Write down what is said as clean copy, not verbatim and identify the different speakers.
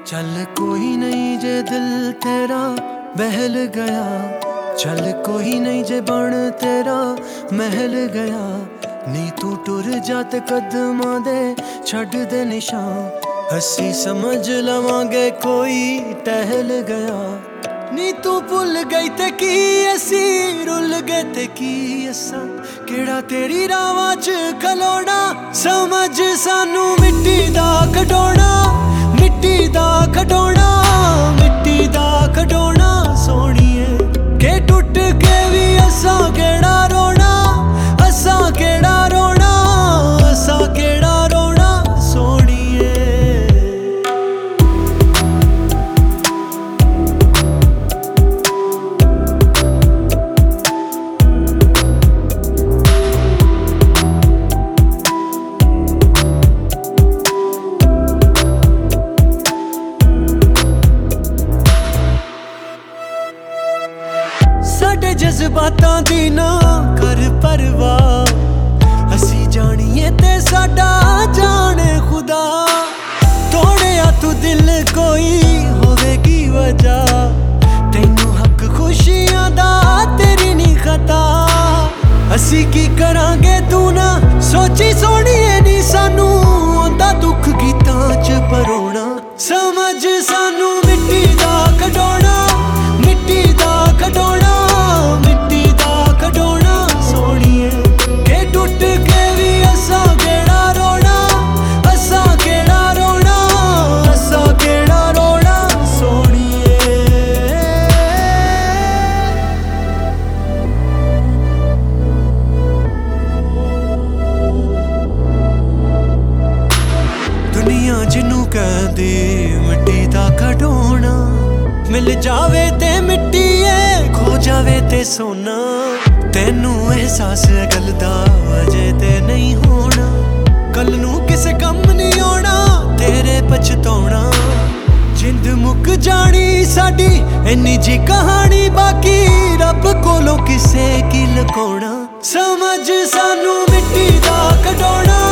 Speaker 1: चल कोई नहीं जे दिल तेरा बहल गया, चल कोई नहीं जे बन तेरा महल गया। नी तू टुर जात कदमां दे छड़ दे निशान, असी समझ लवांगे कोई टहल गया। नी तू भुल गई ते की असी रुल गए ते की असा, केड़ा तेरी रावां च खलोना। समझ सानू मिट्टी दा खडोना, मिट्टी दा खडोना, मिट्टी दा खडोना सोहणीए। के टुट के भी असा केड़ा रोना, असा केड़ा रोना, असा केड़ा रोना सोहणीए। साडे जज्बातां दी ना कर परवाह, असी जानिए ते साडा जाने खुदा। तोड़िया तू दिल कोई होवेगी वजह, तैनू हक खुशियां दा तेरी नी खता। असी की करांगे तू ना सोची सोहणीए, नी सानू आंदा दुख गीतां च परोना। समझ सानू मिट्टी दा खडोना, मिट्टी दा खडोना, मिट्टी दा खडोना सोहणीए। के टुट के भी असा केड़ा रोना, असा केड़ा रोना, असा केड़ा रोना सोहणीए। दुनिया जिन्नू कहदी मिट्टी दा खडोना, मिल जावे ते मिट्टी है, खो जावे ते सोना। तैनू एहसास गल दा अजे ते नहीं होना, कल नू किसे कम नहीं आना तेरे पछताउणा। जिंद मुक जानी साडी इन्नी जी कहानी, बाकी रब कोलों किसे की लुकाउणा। समझ सानू मिट्टी दा खडोना,